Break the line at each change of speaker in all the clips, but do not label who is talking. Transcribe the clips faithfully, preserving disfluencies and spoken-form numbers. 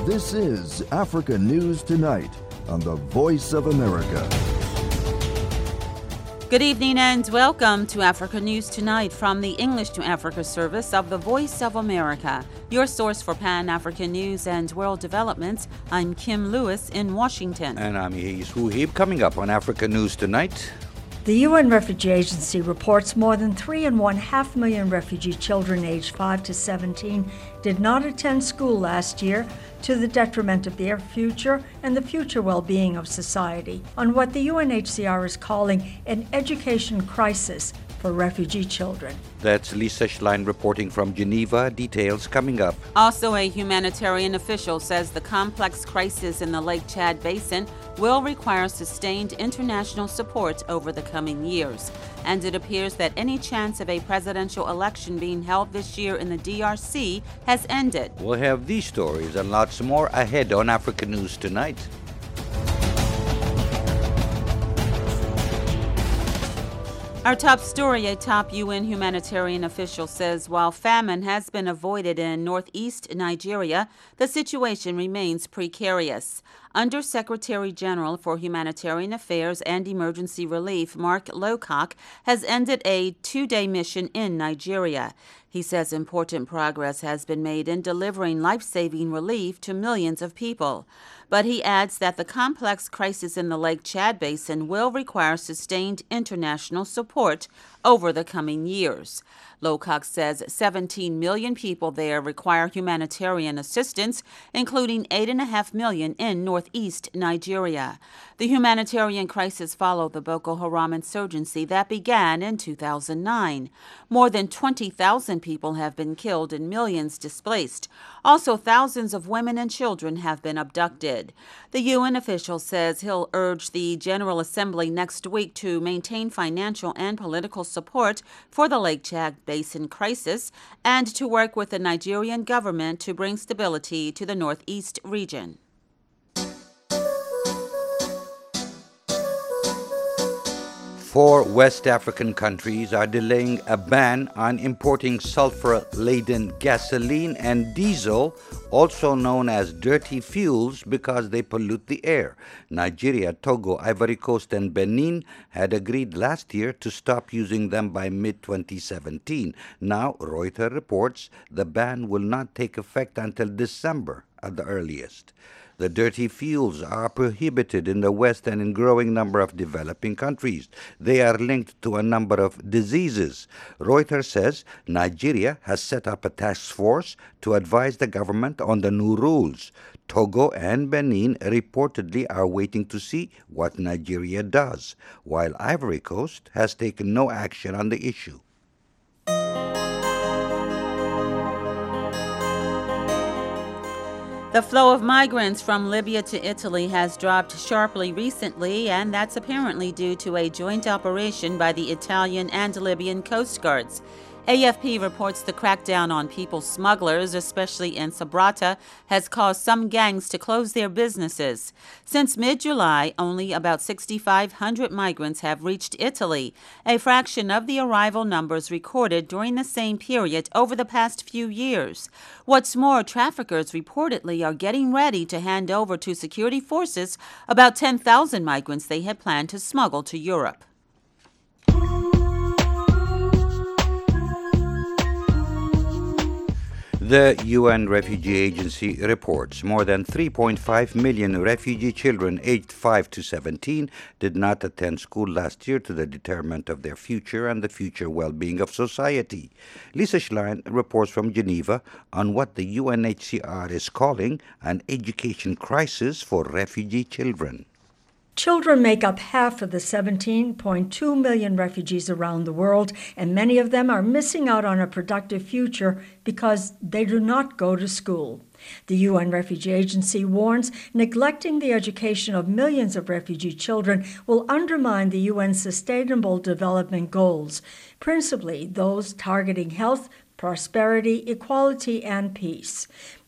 This is Africa News Tonight on the Voice of America.
Good evening and welcome to Africa News Tonight from the English to Africa service of the Voice of America, your source for Pan-African news and world developments. I'm Kim Lewis in Washington.
And I'm Yehis Wuhib. Coming up on Africa News Tonight.
The U N Refugee Agency reports more than three and one half million refugee children aged five to seventeen did not attend school last year, to the detriment of their future and the future well-being of society, on what the U N H C R is calling an education crisis for refugee children.
That's Lisa Schlein reporting from Geneva. Details coming up.
Also, a humanitarian official says the complex crisis in the Lake Chad Basin will require sustained international support over the coming years. And it appears that any chance of a presidential election being held this year in the D R C has ended.
We'll have these stories and lots more ahead on Africa News Tonight.
Our top story, a top U N humanitarian official says while famine has been avoided in northeast Nigeria, the situation remains precarious. Under-Secretary General for Humanitarian Affairs and Emergency Relief, Mark Lowcock, has ended a two-day mission in Nigeria. He says important progress has been made in delivering life-saving relief to millions of people. But he adds that the complex crisis in the Lake Chad Basin will require sustained international support over the coming years. Lowcock says seventeen million people there require humanitarian assistance, including eight point five million in northeast Nigeria. The humanitarian crisis followed the Boko Haram insurgency that began in two thousand nine. More than twenty thousand people have been killed and millions displaced. Also, thousands of women and children have been abducted. The U N official says he'll urge the General Assembly next week to maintain financial and political support for the Lake Chad Basin crisis and to work with the Nigerian government to bring stability to the northeast region.
Four West African countries are delaying a ban on importing sulfur-laden gasoline and diesel, also known as dirty fuels, because they pollute the air. Nigeria, Togo, Ivory Coast, and Benin had agreed last year to stop using them by mid twenty seventeen. Now, Reuters reports the ban will not take effect until December at the earliest. The dirty fuels are prohibited in the West and in growing number of developing countries. They are linked to a number of diseases. Reuters says Nigeria has set up a task force to advise the government on the new rules. Togo and Benin reportedly are waiting to see what Nigeria does, while Ivory Coast has taken no action on the issue.
The flow of migrants from Libya to Italy has dropped sharply recently, and that's apparently due to a joint operation by the Italian and Libyan coast guards. A F P reports the crackdown on people smugglers, especially in Sabrata, has caused some gangs to close their businesses. Since mid-July, only about six thousand five hundred migrants have reached Italy, a fraction of the arrival numbers recorded during the same period over the past few years. What's more, traffickers reportedly are getting ready to hand over to security forces about ten thousand migrants they had planned to smuggle to Europe.
The U N Refugee Agency reports more than three point five million refugee children aged five to seventeen did not attend school last year to the deterrent of their future and the future well-being of society. Lisa Schlein reports from Geneva on what the U N H C R is calling an education crisis for refugee children.
Children make up half of the seventeen point two million refugees around the world, and many of them are missing out on a productive future because they do not go to school. The U N Refugee Agency warns neglecting the education of millions of refugee children will undermine the U N's Sustainable Development Goals, principally those targeting health, prosperity, equality, and peace.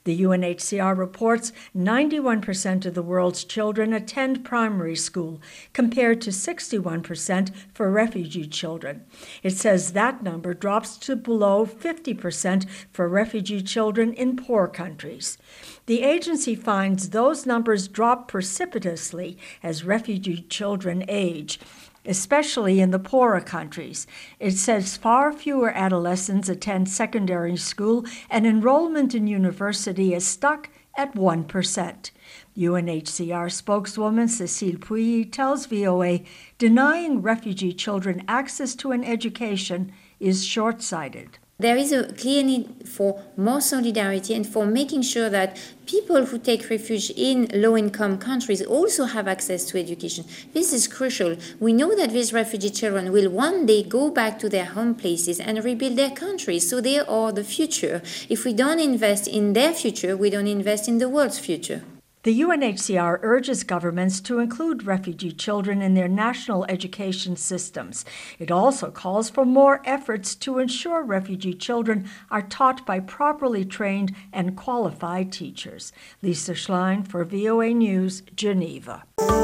The U N H C R reports ninety-one percent of the world's children attend primary school, compared to sixty-one percent for refugee children. It says that number drops to below fifty percent for refugee children in poor countries. The agency finds those numbers drop precipitously as refugee children age, especially in the poorer countries. It says far fewer adolescents attend secondary school, and enrollment in university is stuck at one percent. U N H C R spokeswoman Cécile Pouilly tells V O A denying refugee children access to an education is short-sighted.
There is a clear need for more solidarity and for making sure that people who take refuge in low-income countries also have access to education. This is crucial. We know that these refugee children will one day go back to their home places and rebuild their countries, so they are the future. If we don't invest in their future, we don't invest in the world's future.
The U N H C R urges governments to include refugee children in their national education systems. It also calls for more efforts to ensure refugee children are taught by properly trained and qualified teachers. Lisa Schlein for V O A News, Geneva.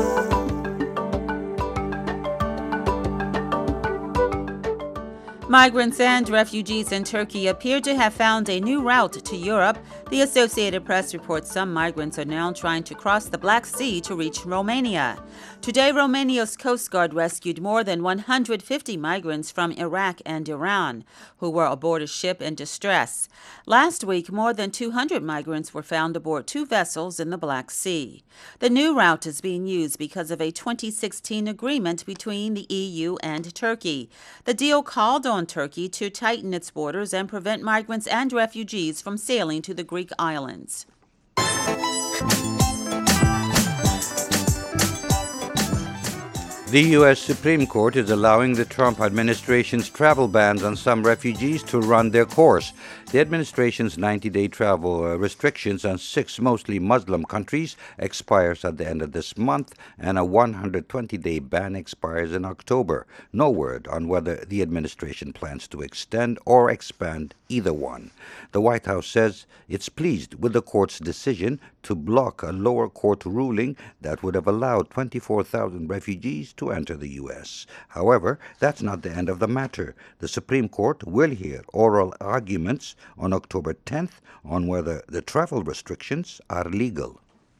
Migrants and refugees in Turkey appear to have found a new route to Europe. The Associated Press reports some migrants are now trying to cross the Black Sea to reach Romania. Today, Romania's Coast Guard rescued more than one hundred fifty migrants from Iraq and Iran who were aboard a ship in distress. Last week, more than two hundred migrants were found aboard two vessels in the Black Sea. The new route is being used because of a twenty sixteen agreement between the E U and Turkey. The deal called on Turkey to tighten its borders and prevent migrants and refugees from sailing to the Greek islands.
The U S Supreme Court is allowing the Trump administration's travel bans on some refugees to run their course. The administration's ninety-day travel uh, restrictions on six mostly Muslim countries expires at the end of this month, and a one hundred twenty day ban expires in October. No word on whether the administration plans to extend or expand either one. The White House says it's pleased with the court's decision to block a lower court ruling that would have allowed twenty-four thousand refugees to enter the U S. However, that's not the end of the matter. The Supreme Court will hear oral arguments on October tenth on whether the travel restrictions are legal.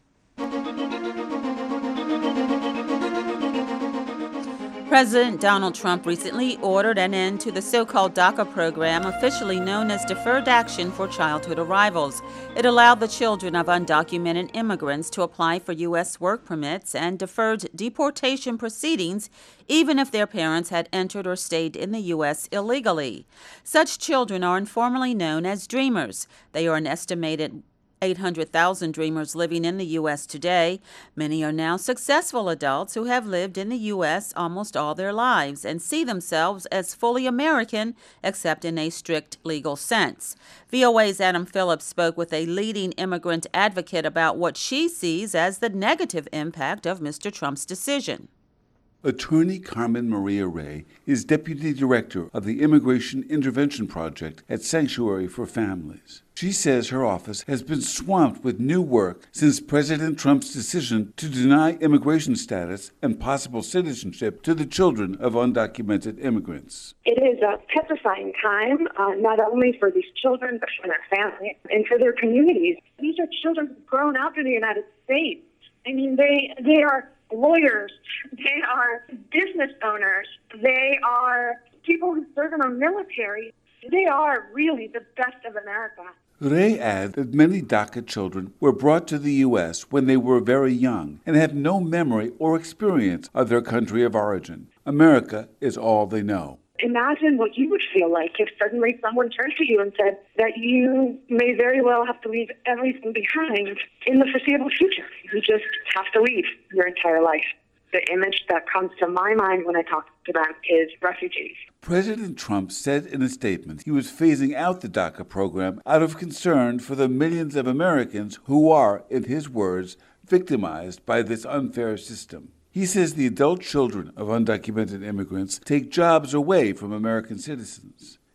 President Donald Trump recently ordered an end to the so-called DACA program, officially known as Deferred Action for Childhood Arrivals. It allowed the children of undocumented immigrants to apply for U S work permits and deferred deportation proceedings, even if their parents had entered or stayed in the U S illegally. Such children are informally known as Dreamers. They are an estimated eight hundred thousand Dreamers living in the U S today. Many are now successful adults who have lived in the U S almost all their lives and see themselves as fully American, except in a strict legal sense. V O A's Adam Phillips spoke with a leading immigrant advocate about what she sees as the negative impact of Mister Trump's decision.
Attorney Carmen Maria Ray is Deputy Director of the Immigration Intervention Project at Sanctuary for Families. She says her office has been swamped with new work since President Trump's decision to deny immigration status and possible citizenship to the children of undocumented immigrants.
It is a petrifying time, uh, not only for these children, but for their families and for their communities. These are children who've grown up in the United States. I mean, they they are lawyers, they are business owners, they are people who serve in our military. They are really the best of America.
Ray adds that many DACA children were brought to the U S when they were very young and have no memory or experience of their country of origin. America is all they know.
Imagine what you would feel like if suddenly someone turned to you and said that you may very well have to leave everything behind in the foreseeable future. You just have to leave your entire life. The image that comes to my mind when I talk to them is refugees.
President Trump said in a statement he was phasing out the DACA program out of concern for the millions of Americans who are, in his words, victimized by this unfair system. He says the adult children of undocumented immigrants take jobs away from American citizens.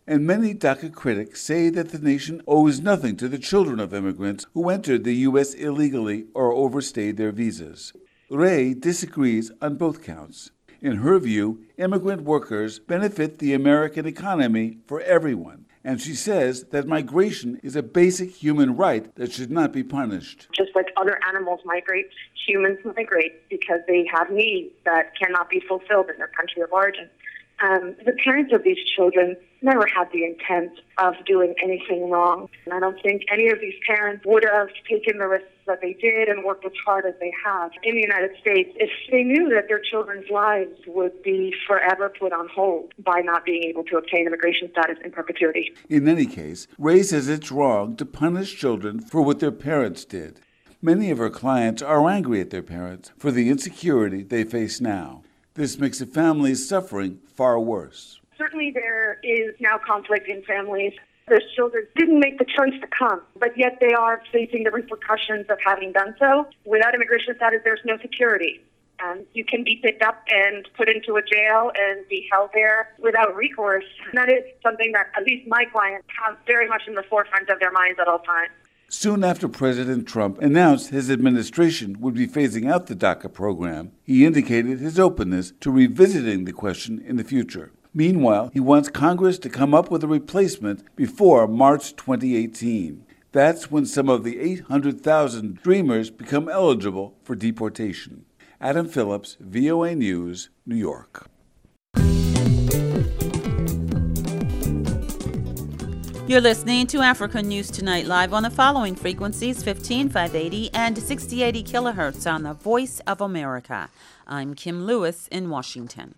And many DACA critics say that the nation owes nothing to the children of immigrants who entered the U S illegally or overstayed their visas. Ray disagrees on both counts. In her view, immigrant workers benefit the American economy for everyone. And she says that migration is a basic human right that should not be punished.
Just like other animals migrate, humans migrate because they have needs that cannot be fulfilled in their country of origin. Um, the parents of these children never had the intent of doing anything wrong. And I don't think any of these parents would have taken the risks that they did and worked as hard as they have in the United States if they knew that their children's lives would be forever put on hold by not being able to obtain immigration status in perpetuity.
In any case, Ray says it's wrong to punish children for what their parents did. Many of her clients are angry at their parents for the insecurity they face now. This makes the families suffering far worse.
Certainly there is now conflict in families. Their children didn't make the choice to come, but yet they are facing the repercussions of having done so. Without immigration status, there's no security. And you can be picked up and put into a jail and be held there without recourse. And that is something that at least my clients have very much in the forefront of their minds at all times.
Soon after President Trump announced his administration would be phasing out the DACA program, he indicated his openness to revisiting the question in the future. Meanwhile, he wants Congress to come up with a replacement before March twenty eighteen. That's when some of the eight hundred thousand Dreamers become eligible for deportation. Adam Phillips, V O A News, New York.
You're listening to Africa News Tonight live on the following frequencies, fifteen five eighty and sixty eighty kilohertz on the Voice of America. I'm Kim Lewis in Washington.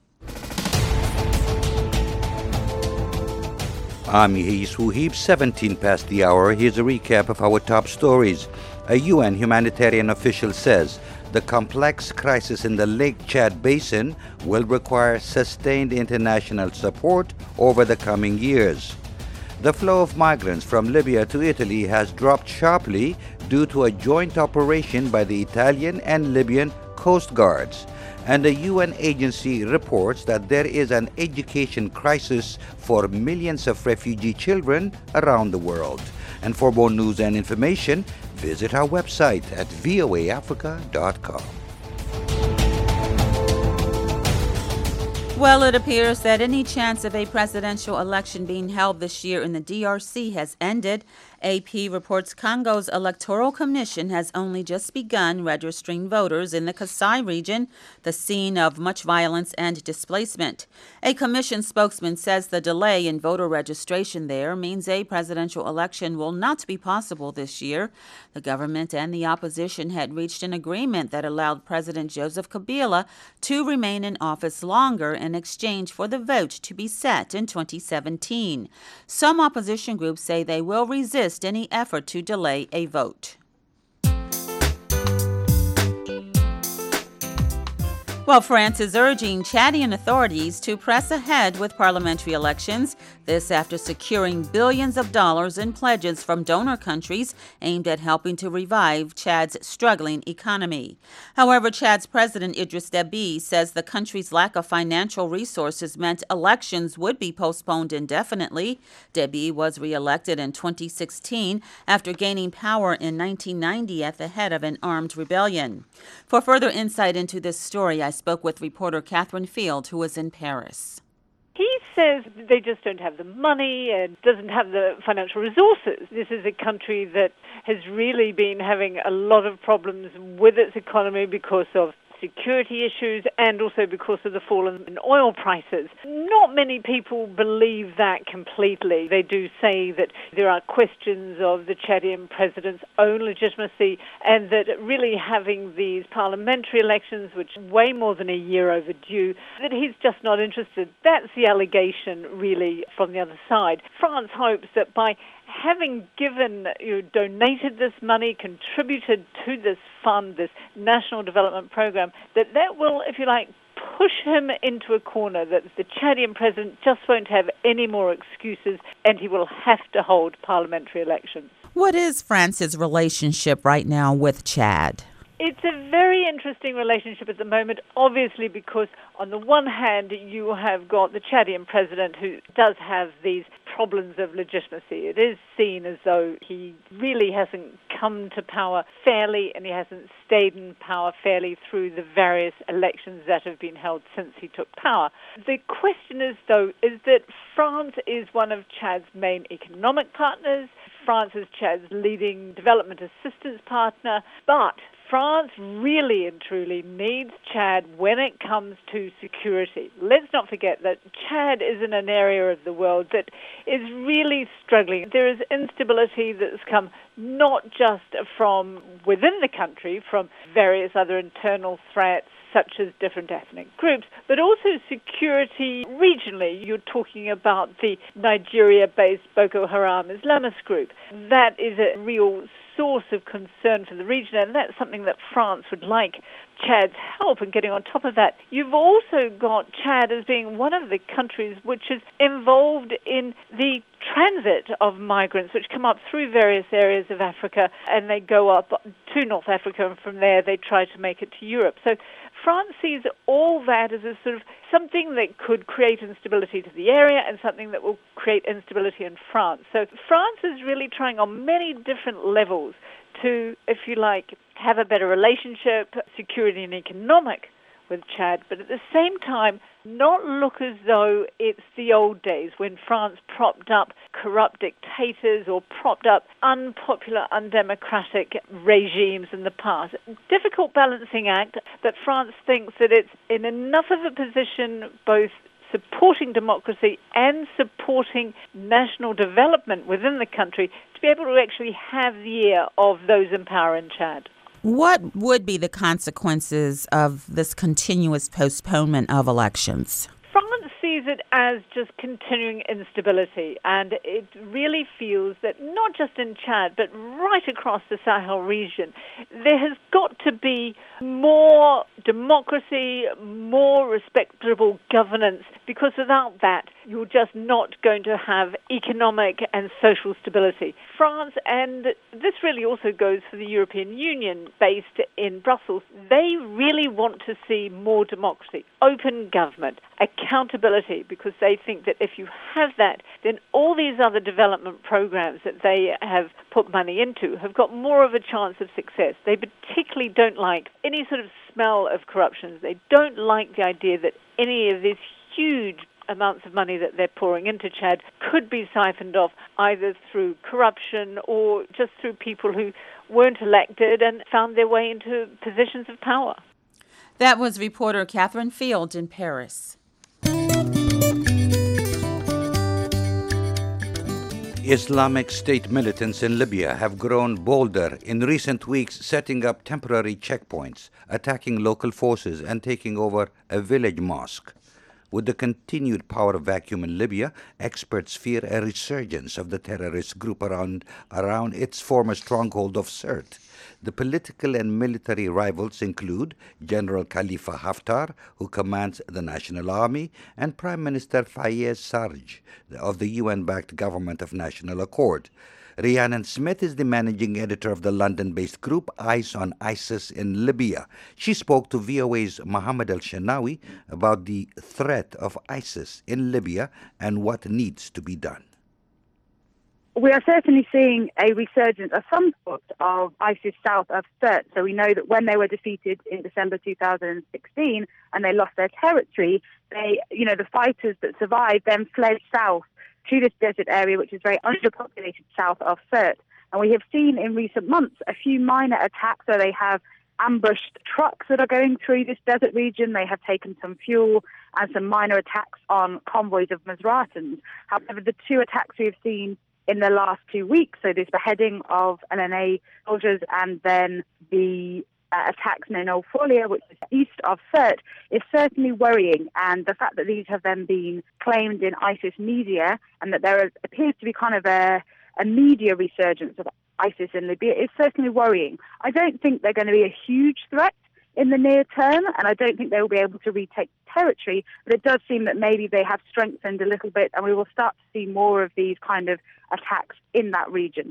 I'm Yehis Wuhib, seventeen past the hour. Here's a recap of our top stories. A U N humanitarian official says the complex crisis in the Lake Chad Basin will require sustained international support over the coming years. The flow of migrants from Libya to Italy has dropped sharply due to a joint operation by the Italian and Libyan coast guards. And a U N agency reports that there is an education crisis for millions of refugee children around the world. And for more news and information, visit our website at voa africa dot com.
Well, it appears that any chance of a presidential election being held this year in the D R C has ended. A P reports Congo's Electoral Commission has only just begun registering voters in the Kasai region, the scene of much violence and displacement. A commission spokesman says the delay in voter registration there means a presidential election will not be possible this year. The government and the opposition had reached an agreement that allowed President Joseph Kabila to remain in office longer in exchange for the vote to be set in twenty seventeen. Some opposition groups say they will resist any effort to delay a vote. Well, France is urging Chadian authorities to press ahead with parliamentary elections. This after securing billions of dollars in pledges from donor countries aimed at helping to revive Chad's struggling economy. However, Chad's president Idriss Déby says the country's lack of financial resources meant elections would be postponed indefinitely. Déby was reelected in twenty sixteen after gaining power in nineteen ninety at the head of an armed rebellion. For further insight into this story, I spoke with reporter Catherine Field, who is in Paris.
He says they just don't have the money and doesn't have the financial resources. This is a country that has really been having a lot of problems with its economy because of security issues and also because of the fall in oil prices. Not many people believe that completely. They do say that there are questions of the Chadian president's own legitimacy and that really having these parliamentary elections, which are way more than a year overdue, that he's just not interested. That's the allegation really from the other side. France hopes that by having given, you know, donated this money, contributed to this fund, this national development program, that that will, if you like, push him into a corner, that the Chadian president just won't have any more excuses and he will have to hold parliamentary elections.
What is France's relationship right now with Chad?
It's a very interesting relationship at the moment, obviously, because on the one hand, you have got the Chadian president who does have these problems of legitimacy. It is seen as though he really hasn't come to power fairly and he hasn't stayed in power fairly through the various elections that have been held since he took power. The question is, though, is that France is one of Chad's main economic partners. France is Chad's leading development assistance partner, but France really and truly needs Chad when it comes to security. Let's not forget that Chad is in an area of the world that is really struggling. There is instability that's come not just from within the country, from various other internal threats, such as different ethnic groups, but also security regionally. You're talking about the Nigeria-based Boko Haram Islamist group. That is a real source of concern for the region, and that's something that France would like Chad's help in getting on top of that. You've also got Chad as being one of the countries which is involved in the transit of migrants which come up through various areas of Africa and they go up to North Africa, and from there they try to make it to Europe. So France sees all that as a sort of something that could create instability to the area and something that will create instability in France. So France is really trying on many different levels to, if you like, have a better relationship, security and economic with Chad, but at the same time not look as though it's the old days when France propped up corrupt dictators or propped up unpopular, undemocratic regimes in the past. Difficult balancing act that France thinks that it's in enough of a position both supporting democracy and supporting national development within the country to be able to actually have the ear of those in power in Chad.
What would be the consequences of this continuous postponement of elections?
France sees it as just continuing instability, and it really feels that not just in Chad, but right across the Sahel region, there has got to be more democracy, more respectable governance, because without that, you're just not going to have economic and social stability. France, and this really also goes for the European Union based in Brussels, they really want to see more democracy, open government, accountability, because they think that if you have that, then all these other development programs that they have put money into have got more of a chance of success. They particularly don't like any sort of smell of corruption. They don't like the idea that any of these huge amounts of money that they're pouring into Chad could be siphoned off either through corruption or just through people who weren't elected and found their way into positions of power.
That was reporter Catherine Field in Paris.
Islamic State militants in Libya have grown bolder in recent weeks, setting up temporary checkpoints, attacking local forces, and taking over a village mosque. With the continued power vacuum in Libya, experts fear a resurgence of the terrorist group around, around its former stronghold of Sirte. The political and military rivals include General Khalifa Haftar, who commands the National Army, and Prime Minister Fayez Sarraj of the U N-backed Government of National Accord. Rhiannon Smith is the managing editor of the London-based group Eyes on ISIS in Libya. She spoke to V O A's Mohammed El-Shenawi about the threat of ISIS in Libya and what needs to be done.
We are certainly seeing a resurgence of some sort of ISIS south of Sirte. So we know that when they were defeated in December two thousand sixteen and they lost their territory, they, you know, the fighters that survived then fled south to this desert area, which is very underpopulated south of Sirte. And we have seen in recent months a few minor attacks where they have ambushed trucks that are going through this desert region. They have taken some fuel and some minor attacks on convoys of Misratans. However, the two attacks we have seen in the last two weeks, so this beheading of L N A soldiers and then the uh, attacks in Al Folia, which is east of Sirte, is certainly worrying. And the fact that these have then been claimed in ISIS media and that there is, appears to be kind of a, a media resurgence of ISIS in Libya is certainly worrying. I don't think they're going to be a huge threat in the near term, and I don't think they will be able to retake territory, but it does seem that maybe they have strengthened a little bit, and we will start to see more of these kind of attacks in that region.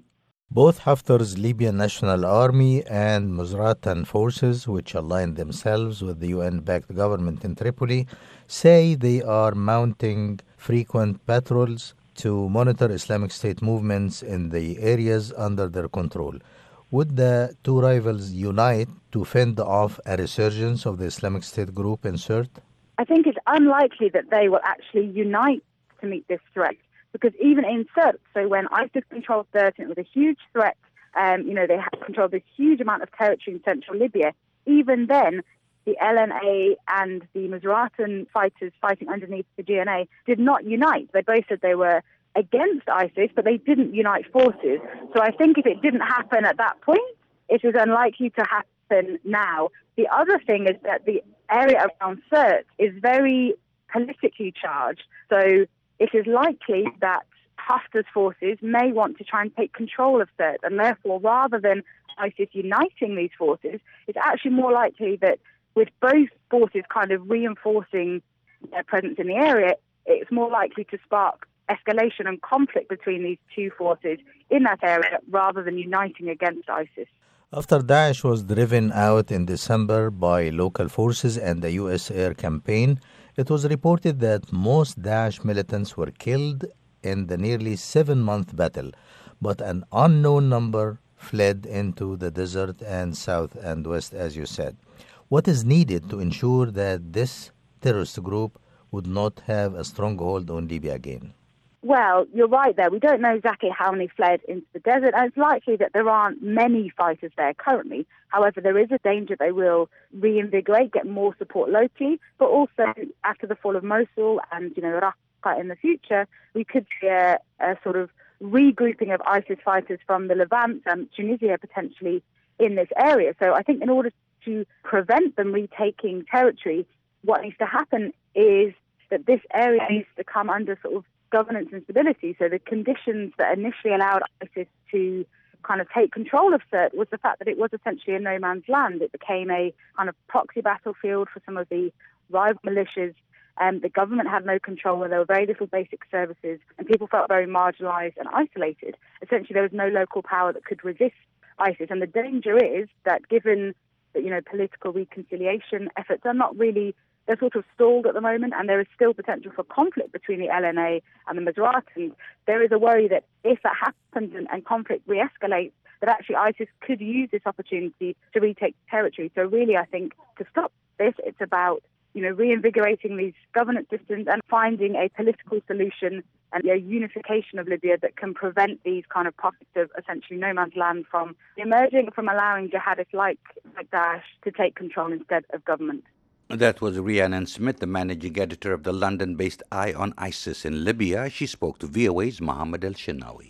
Both Haftar's Libyan National Army and Misratan forces, which align themselves with the U N-backed government in Tripoli, say they are mounting frequent patrols to monitor Islamic State movements in the areas under their control. Would the two rivals unite to fend off a resurgence of the Islamic State group in Sirte?
I think it's unlikely that they will actually unite to meet this threat, because even in Sirte, so when ISIS controlled Sirte, it was a huge threat. Um, you know, they had controlled this huge amount of territory in central Libya. Even then, the L N A and the Misratan fighters fighting underneath the G N A did not unite. They both said they were against ISIS, but they didn't unite forces. So I think if it didn't happen at that point, it is unlikely to happen now. The other thing is that the area around Sirte is very politically charged. So it is likely that Haftar's forces may want to try and take control of Sirte, and therefore, rather than ISIS uniting these forces, it's actually more likely that with both forces kind of reinforcing their presence in the area, it's more likely to spark escalation and conflict between these two forces in that area rather than uniting against ISIS.
After Daesh was driven out in December by local forces and the U S air campaign, it was reported that most Daesh militants were killed in the nearly seven-month battle, but an unknown number fled into the desert and south and west, as you said. What is needed to ensure that this terrorist group would not have a stronghold on Libya again?
Well, you're right there. We don't know exactly how many fled into the desert, and it's likely that there aren't many fighters there currently. However, there is a danger they will reinvigorate, get more support locally, but also after the fall of Mosul and, you know, Raqqa in the future, we could see a, a sort of regrouping of ISIS fighters from the Levant and Tunisia potentially in this area. So I think in order to prevent them retaking territory, what needs to happen is that this area needs to come under sort of governance and stability. So the conditions that initially allowed ISIS to kind of take control of Sirte was the fact that it was essentially a no man's land. It became a kind of proxy battlefield for some of the rival militias. And the government had no control, where there were very little basic services, and people felt very marginalised and isolated. Essentially, there was no local power that could resist ISIS. And the danger is that given that, you know, political reconciliation efforts are not really, they're sort of stalled at the moment, and there is still potential for conflict between the L N A and the Misratans. There is a worry that if that happens and, and conflict re-escalates, that actually ISIS could use this opportunity to retake territory. So really, I think to stop this, it's about, you know, reinvigorating these governance systems and finding a political solution and a unification of Libya that can prevent these kind of pockets of essentially no man's land from emerging, from allowing jihadists like, like Daesh to take control instead of government.
That was Rhiannon Smith, the managing editor of the London-based Eye on ISIS in Libya. She spoke to V O A's Mohammed El-Shinawi.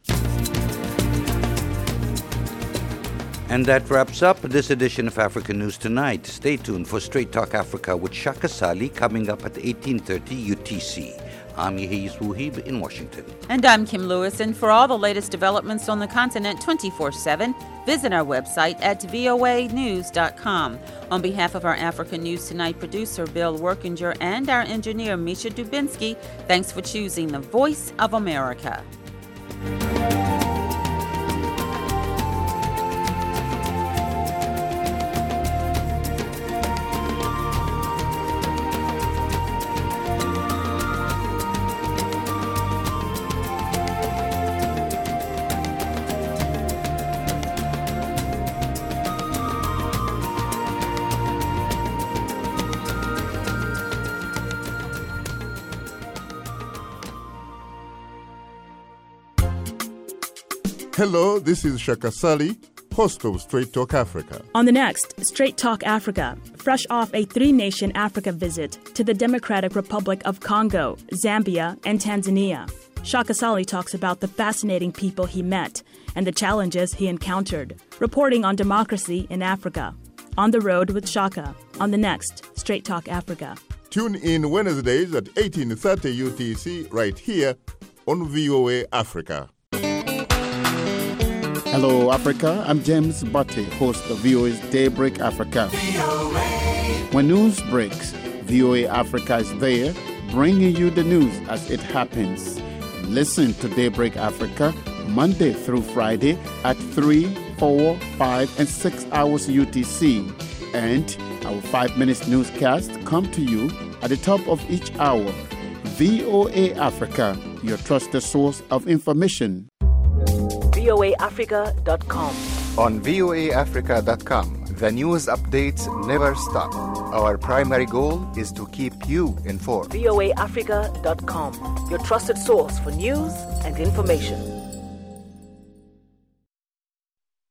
And that wraps up this edition of African News Tonight. Stay tuned for Straight Talk Africa with Shaka Sali coming up at eighteen thirty U T C. I'm Yehiz Wuhib in Washington.
And I'm Kim Lewis. And for all the latest developments on the continent twenty-four seven, visit our website at V O A news dot com. On behalf of our African News Tonight producer, Bill Workinger, and our engineer, Misha Dubinsky, thanks for choosing the Voice of America.
Hello, this is Shaka Sali, host of Straight Talk Africa.
On the next Straight Talk Africa, fresh off a three-nation Africa visit to the Democratic Republic of Congo, Zambia, and Tanzania, Shaka Sali talks about the fascinating people he met and the challenges he encountered, reporting on democracy in Africa. On the road with Shaka, on the next Straight Talk Africa.
Tune in Wednesdays at eighteen thirty U T C right here on V O A Africa.
Hello, Africa. I'm James Butte, host of V O A's Daybreak Africa.
V O A.
When news breaks, V O A Africa is there, bringing you the news as it happens. Listen to Daybreak Africa Monday through Friday at three, four, five, and six hours U T C. And our five minutes newscast come to you at the top of each hour. V O A Africa, your trusted source of information.
V O A Africa dot com.
On V O A Africa dot com, the news updates never stop. Our primary goal is to keep you informed.
V O A Africa dot com, your trusted source for news and information.